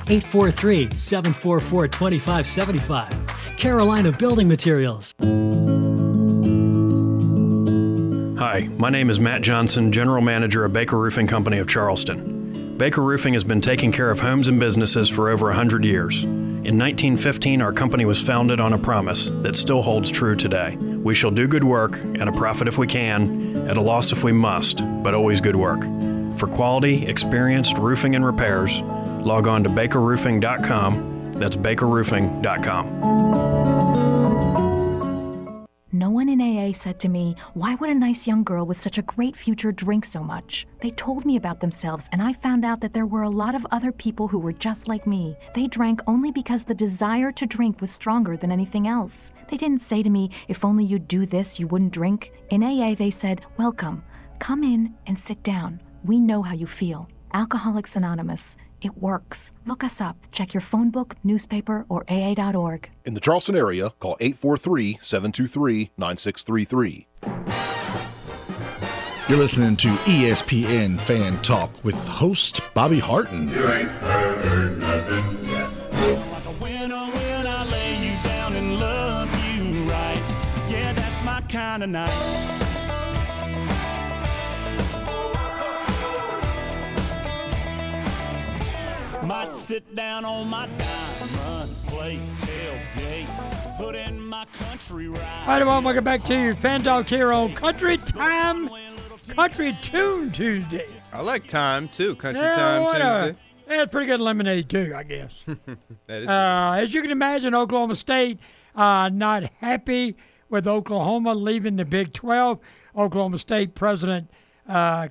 843-744-2575. Carolina Building Materials. Hi, my name is Matt Johnson, General Manager of Baker Roofing Company of Charleston. Baker Roofing has been taking care of homes and businesses for over 100 years. In 1915, our company was founded on a promise that still holds true today. We shall do good work, at a profit if we can, at a loss if we must, but always good work. For quality, experienced roofing and repairs, log on to bakerroofing.com. That's bakerroofing.com. No one in AA said to me, "Why would a nice young girl with such a great future drink so much?" They told me about themselves, and I found out that there were a lot of other people who were just like me. They drank only because the desire to drink was stronger than anything else. They didn't say to me, "If only you'd do this, you wouldn't drink." In AA, they said, "Welcome. Come in and sit down. We know how you feel." Alcoholics Anonymous. It works. Look us up. Check your phone book, newspaper, or AA.org. In the Charleston area, call 843-723-9633. You're listening to ESPN Fan Talk with host Bobby Harton. You ain't heard nothing yet. Like a winner when I lay you down and love you right. Yeah, that's my kind of night. Might sit down on my dime, run, play, tailgate, put in my country ride. All right, everyone, welcome back to Fan Talk here on Country Time, Country Tune Tuesday. I like time, too, Country Time Tuesday. It's pretty good lemonade, too, I guess. That is as you can imagine, Oklahoma State not happy with Oklahoma leaving the Big 12. Oklahoma State President let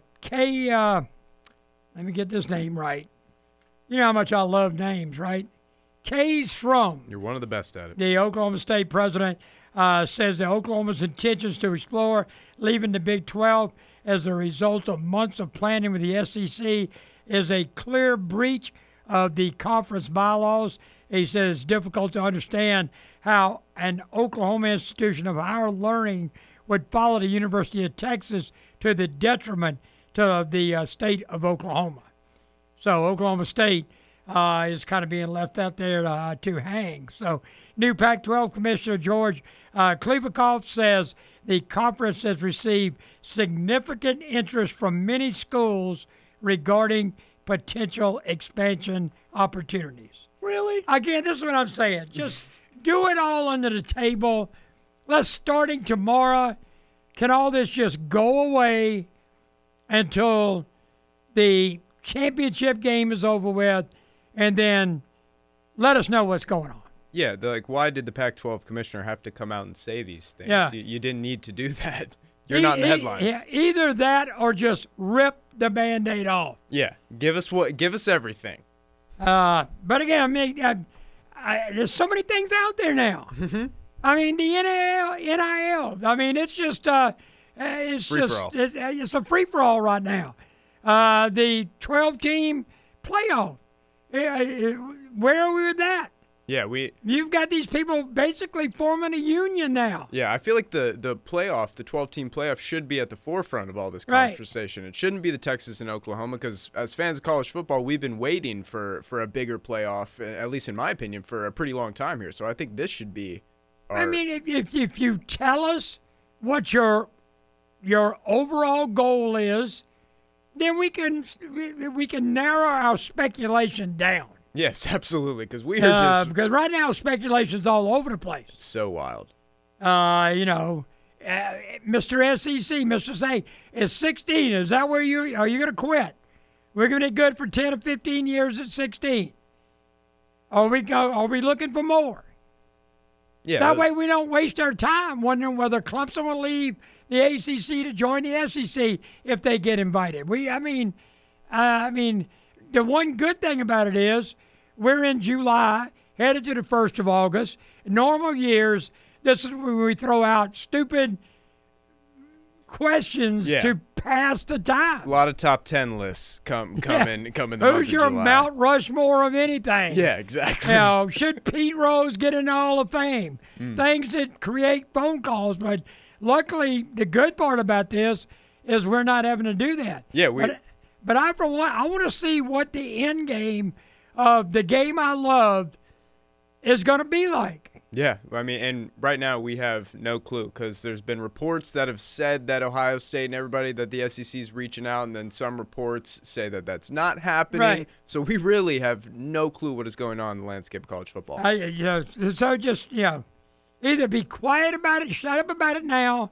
me get this name right. You know how much I love names, right? Kay Strom. You're one of the best at it. The Oklahoma State president says that Oklahoma's intentions to explore leaving the Big 12 as a result of months of planning with the SEC is a clear breach of the conference bylaws. He says it's difficult to understand how an Oklahoma institution of higher learning would follow the University of Texas to the detriment to the state of Oklahoma. So Oklahoma State is kind of being left out there to hang. So new Pac-12 Commissioner George Kliavkoff says the conference has received significant interest from many schools regarding potential expansion opportunities. Really? Again, this is what I'm saying. Just do it all under the table. Let's, starting tomorrow, can all this just go away until the championship game is over with, and then let us know what's going on. Yeah, why did the Pac-12 commissioner have to come out and say these things? Yeah. You didn't need to do that. You're not in the headlines. Yeah, either that or just rip the Band-Aid off. Yeah, give us everything. But again, I mean, there's so many things out there now. Mm-hmm. I mean, the NIL. I mean, it's just it's a free-for-all right now. The 12-team playoff. Where are we with that? Yeah, You've got these people basically forming a union now. Yeah, I feel like the 12-team playoff should be at the forefront of all this conversation. Right. It shouldn't be the Texas and Oklahoma, because as fans of college football, we've been waiting for a bigger playoff, at least in my opinion, for a pretty long time here. So I think this should be I mean, if you tell us what your overall goal is, then we can narrow our speculation down. Yes, absolutely, because we are because right now speculation's all over the place. It's so wild. Mr. SEC, Mr. Say, is 16. Is that where are you going to quit? We're going to be good for 10 or 15 years at 16. Are we looking for more? Yeah. That way we don't waste our time wondering whether Clemson will leave the ACC to join the SEC if they get invited. I mean, the one good thing about it is we're in July, headed to the 1st of August. Normal years, this is when we throw out stupid questions to pass the time. A lot of top 10 lists come in the month of Who's your Mount Rushmore of anything? Yeah, exactly. Should Pete Rose get in the Hall of Fame? Things that create phone calls, but luckily the good part about this is we're not having to do that. Yeah, But I, for one, I want to see what the end game of the game I love is going to be like. Yeah, I mean, and right now we have no clue, because there's been reports that have said that Ohio State and everybody, that the SEC is reaching out, and then some reports say that that's not happening. Right. So we really have no clue what is going on in the landscape of college football. So just, either be quiet about it, shut up about it now,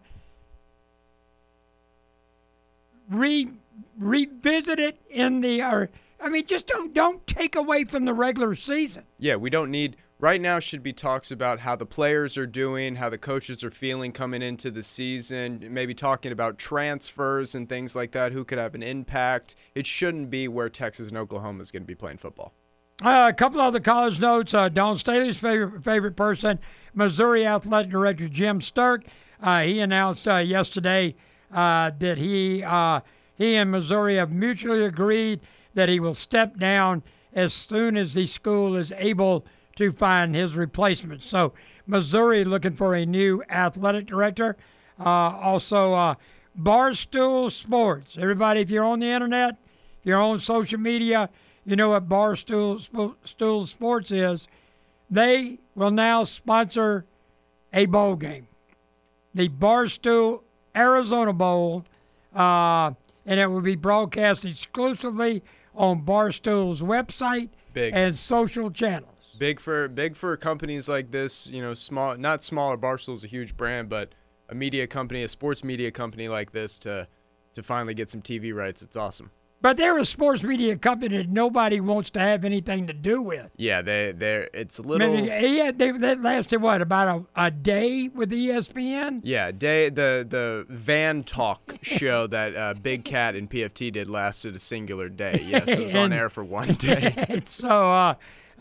revisit it just don't take away from the regular season. Yeah, we don't need – right now should be talks about how the players are doing, how the coaches are feeling coming into the season, maybe talking about transfers and things like that, who could have an impact. It shouldn't be where Texas and Oklahoma is going to be playing football. A couple other college notes. Dawn Staley's favorite person, Missouri Athletic Director Jim Sterk. He announced yesterday that he and Missouri have mutually agreed that he will step down as soon as the school is able to find his replacement. So Missouri looking for a new athletic director. Also, Barstool Sports. Everybody, if you're on the internet, if you're on social media, you know what Barstool Sports is. They will now sponsor a bowl game, the Barstool Arizona Bowl, and it will be broadcast exclusively on Barstool's website and social channels. Big for companies like this, small, not smaller. Barstool's a huge brand, but a media company, a sports media company like this to finally get some TV rights. It's awesome. But they're a sports media company that nobody wants to have anything to do with. Yeah, it's a little. They lasted what, about a day with ESPN? Yeah, the Van Talk show that Big Cat and PFT did lasted a singular day. Yes, it was on air for one day. So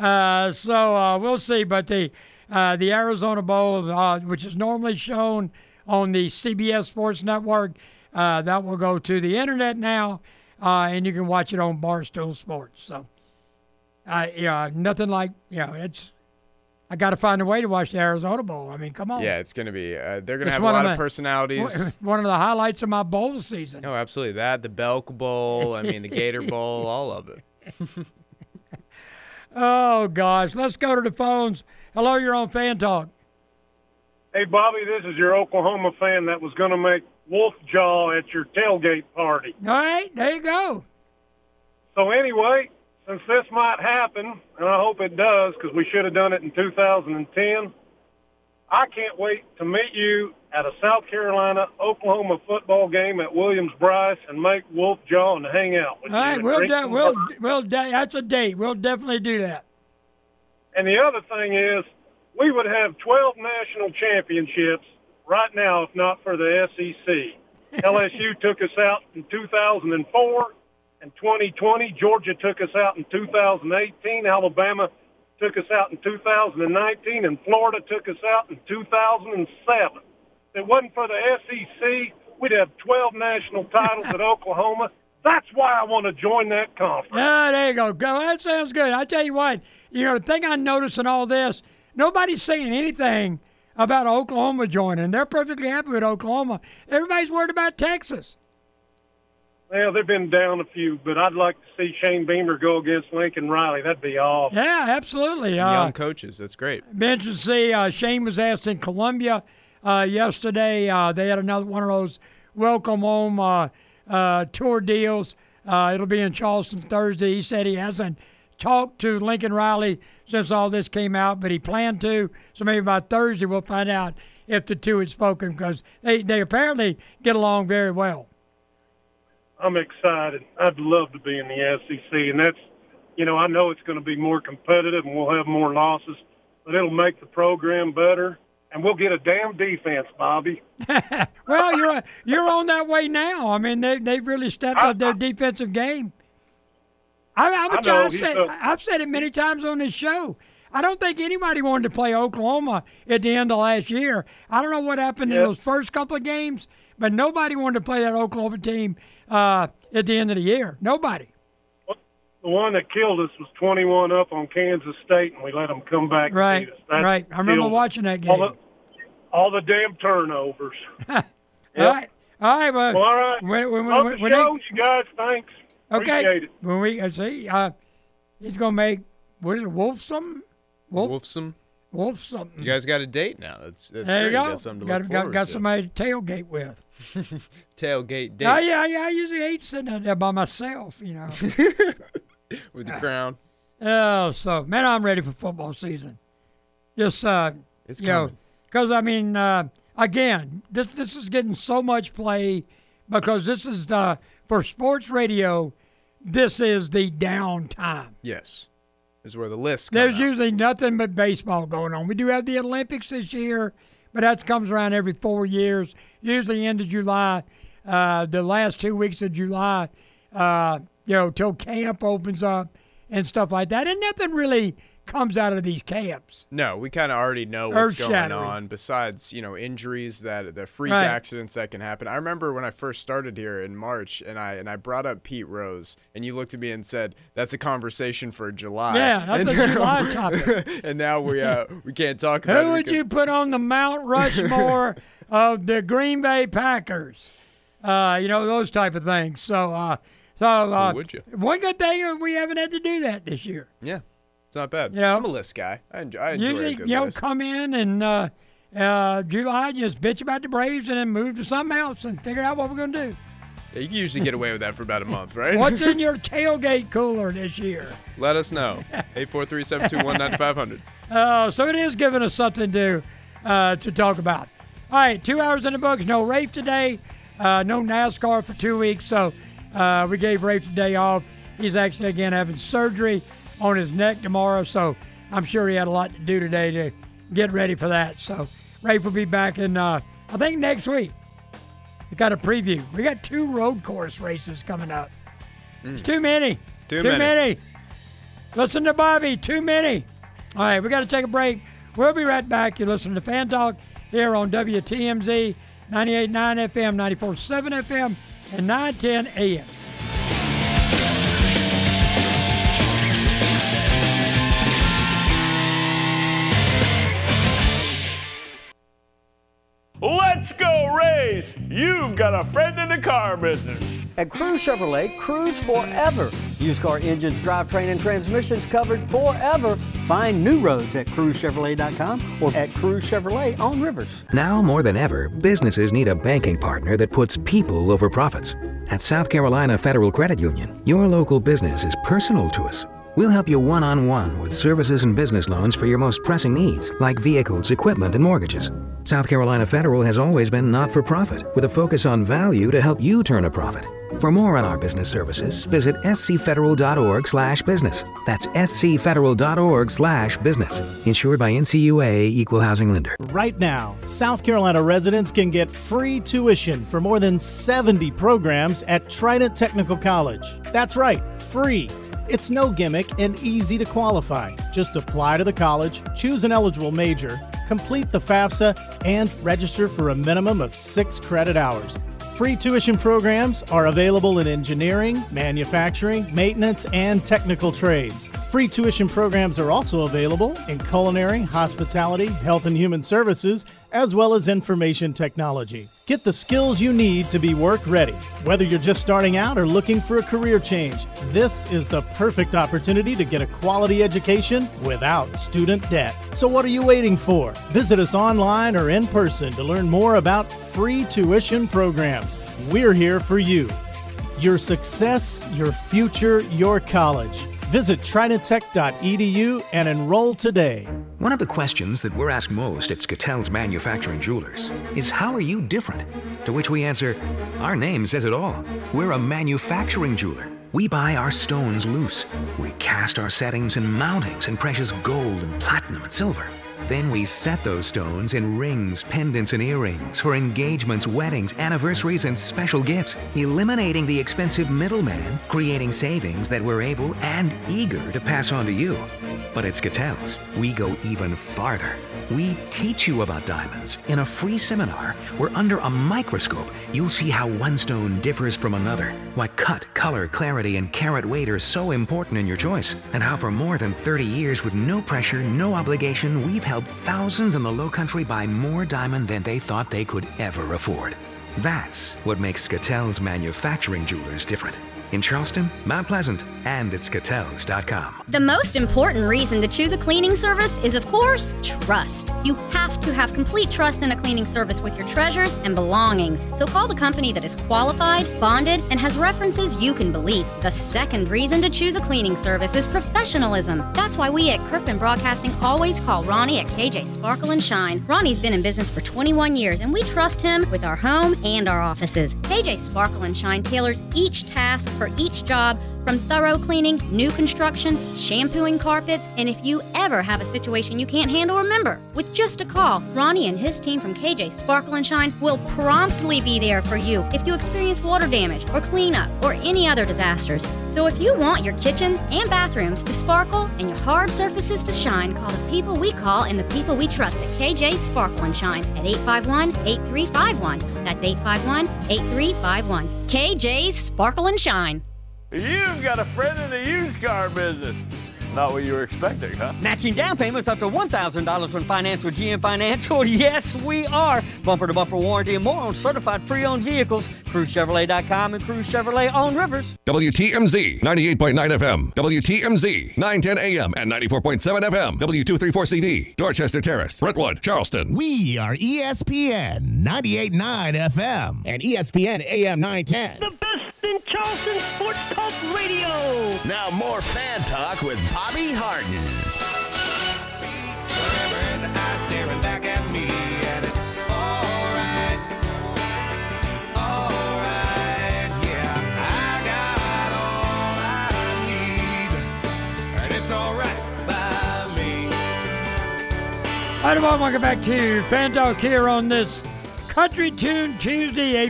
we'll see. But the Arizona Bowl, which is normally shown on the CBS Sports Network, that will go to the internet now. And you can watch it on Barstool Sports. So, nothing like, it's. I got to find a way to watch the Arizona Bowl. I mean, come on. Yeah, it's going to be. They're going to have a lot of personalities. One of the highlights of my bowl season. Oh, absolutely. That, the Belk Bowl, the Gator Bowl, all of it. Oh, gosh. Let's go to the phones. Hello, you're on Fan Talk. Hey, Bobby, this is your Oklahoma fan that was going to make wolf jaw at your tailgate party. All right, there you go. So anyway, since this might happen, and I hope it does because we should have done it in 2010, I can't wait to meet you at a South Carolina-Oklahoma football game at Williams-Brice and make wolf jaw and hang out with you. All right, that's a date. We'll definitely do that. And the other thing is, we would have 12 national championships right now, if not for the SEC. LSU took us out in 2004 and 2020. Georgia took us out in 2018. Alabama took us out in 2019. And Florida took us out in 2007. If it wasn't for the SEC, we'd have 12 national titles at Oklahoma. That's why I want to join that conference. Yeah, there you go. That sounds good. I tell you what, the thing I noticed in all this, nobody's saying anything about Oklahoma joining. They're perfectly happy with Oklahoma. Everybody's worried about Texas. Well, they've been down a few, but I'd like to see Shane Beamer go against Lincoln Riley. That'd be awesome. Yeah, absolutely. Some young coaches. That's great. Be interesting to see. Shane was asked in Columbia yesterday. They had another one of those welcome home tour deals. It'll be in Charleston Thursday. He said he hasn't talked to Lincoln Riley since all this came out, but he planned to. So maybe by Thursday we'll find out if the two had spoken because they apparently get along very well. I'm excited. I'd love to be in the SEC, and that's, I know it's going to be more competitive and we'll have more losses, but it'll make the program better, and we'll get a damn defense, Bobby. Well, you're on that way now. I mean, they've really stepped up their defensive game. I've said it many times on this show. I don't think anybody wanted to play Oklahoma at the end of last year. I don't know what happened in those first couple of games, but nobody wanted to play that Oklahoma team at the end of the year. Nobody. The one that killed us was 21 up on Kansas State, and we let them come back and beat us. Right. I remember watching that game. All the damn turnovers. All right. Well, all right. Love the show, you guys. Thanks. Okay. Appreciate it. When we see, he's gonna make Wolf something. Wolf something. You guys got a date now. That's there great. You go. Got something to look forward got to. somebody to tailgate with. Tailgate date. Oh yeah. I usually hate sitting out there by myself. With the crown. Oh, so man, I'm ready for football season. Just it's coming. Because I mean, again, this is getting so much play because this is for sports radio. This is the downtime. Yes. This is where the list There's usually nothing but baseball going on. We do have the Olympics this year, but that comes around every 4 years, usually end of July, the last 2 weeks of July, till camp opens up and stuff like that. And nothing really comes out of these camps. No, we kind of already know what's going on. Besides, injuries, the freak accidents that can happen. I remember when I first started here in March, and I brought up Pete Rose, and you looked at me and said, "That's a conversation for July." Yeah, that's a July topic. And now we can't talk about it. Who would you put on the Mount Rushmore of the Green Bay Packers? Those type of things. So would you? One good thing we haven't had to do that this year. Yeah. It's not bad. I'm a list guy. I enjoy usually, a good list. Come in and July, just bitch about the Braves and then move to something else and figure out what we're going to do. Yeah, you can usually get away with that for about a month, right? What's in your tailgate cooler this year? Let us know. 843-721-9500. So it is giving us something to talk about. All right, 2 hours in the books. No Rafe today. No NASCAR for 2 weeks, so we gave Rafe the day off. He's actually, again, having surgery on his neck tomorrow, so I'm sure he had a lot to do today to get ready for that. So Rafe will be back in, I think, next week. We got a preview. We got 2 road course races coming up. It's too many. Too many. Listen to Bobby. Too many. All right, we got to take a break. We'll be right back. You're listening to Fan Talk here on WTMZ 98.9 FM, 94.7 FM, and 910 AM. Let's go race! You've got a friend in the car business. At Cruise Chevrolet, cruise forever. Used car engines, drivetrain, and transmissions covered forever. Find new roads at cruisechevrolet.com or at Cruise Chevrolet on Rivers. Now more than ever, businesses need a banking partner that puts people over profits. At South Carolina Federal Credit Union, your local business is personal to us. We'll help you one-on-one with services and business loans for your most pressing needs, like vehicles, equipment, and mortgages. South Carolina Federal has always been not-for-profit, with a focus on value to help you turn a profit. For more on our business services, visit scfederal.org/business. That's scfederal.org/business. Insured by NCUA Equal Housing Lender. Right now, South Carolina residents can get free tuition for more than 70 programs at Trident Technical College. That's right, free. It's no gimmick and easy to qualify. Just apply to the college, choose an eligible major, complete the FAFSA, and register for a minimum of 6 credit hours. Free tuition programs are available in engineering, manufacturing, maintenance, and technical trades. Free tuition programs are also available in culinary, hospitality, health and human services, as well as information technology. Get the skills you need to be work ready. Whether you're just starting out or looking for a career change, this is the perfect opportunity to get a quality education without student debt. So what are you waiting for? Visit us online or in person to learn more about free tuition programs. We're here for you. Your success, your future, your college. Visit tridenttech.edu and enroll today. One of the questions that we're asked most at Scatel's Manufacturing Jewelers is, how are you different? To which we answer, our name says it all. We're a manufacturing jeweler. We buy our stones loose. We cast our settings and mountings in precious gold and platinum and silver. Then we set those stones in rings, pendants, and earrings for engagements, weddings, anniversaries, and special gifts, eliminating the expensive middleman, creating savings that we're able and eager to pass on to you. But at Scatel's, we go even farther. We teach you about diamonds in a free seminar where under a microscope, you'll see how one stone differs from another, why cut, color, clarity, and carat weight are so important in your choice, and how for more than 30 years with no pressure, no obligation, we've helped thousands in the Lowcountry buy more diamond than they thought they could ever afford. That's what makes Scatel's Manufacturing Jewelers different. In Charleston, Mount Pleasant, and at Scatel's.com. The most important reason to choose a cleaning service is, of course, trust. You have to have complete trust in a cleaning service with your treasures and belongings. So call the company that is qualified, bonded, and has references you can believe. The second reason to choose a cleaning service is professionalism. That's why we at Crippen Broadcasting always call Ronnie at KJ Sparkle and Shine. Ronnie's been in business for 21 years, and we trust him with our home and our offices. KJ Sparkle and Shine tailors each task for each job From thorough cleaning, new construction, shampooing carpets, and if you ever have a situation you can't handle, remember, with just a call, Ronnie and his team from KJ Sparkle and Shine will promptly be there for you if you experience water damage or cleanup or any other disasters. So if you want your kitchen and bathrooms to sparkle and your hard surfaces to shine, call the people we call and the people we trust at KJ Sparkle and Shine at 851-8351. That's 851-8351. KJ's Sparkle and Shine. You've got a friend in the used car business. Not what you were expecting, huh? Matching down payments up to $1,000 when financed with GM Financial. Yes, we are. Bumper-to-bumper warranty and more on certified pre-owned vehicles. CruiseChevrolet.com and Cruise Chevrolet on Rivers. WTMZ 98.9 FM, WTMZ 910 AM and 94.7 FM, W234CD, Dorchester Terrace, Brentwood, Charleston. We are ESPN 98.9 FM and ESPN AM 910. The best in Charleston Sports Talk Radio. Now more fan talk with Bobby Harden. Forever in the eye staring back at me, and it's alright, yeah. I got all I need, and it's alright by me. Hi, everyone. Welcome back to Fan Talk here on this Country Tune Tuesday.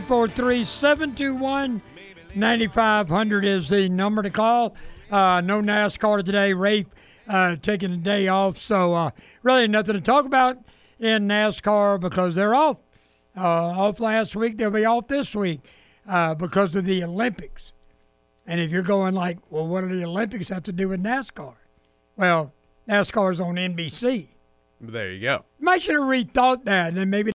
843-721-9500 is the number to call. No NASCAR today. Rafe taking the day off, so really nothing to talk about in NASCAR because they're off. Off last week, they'll be off this week because of the Olympics. And if you're going like, well, what do the Olympics have to do with NASCAR? Well, NASCAR is on NBC. There you go. Might should have rethought that, and then maybe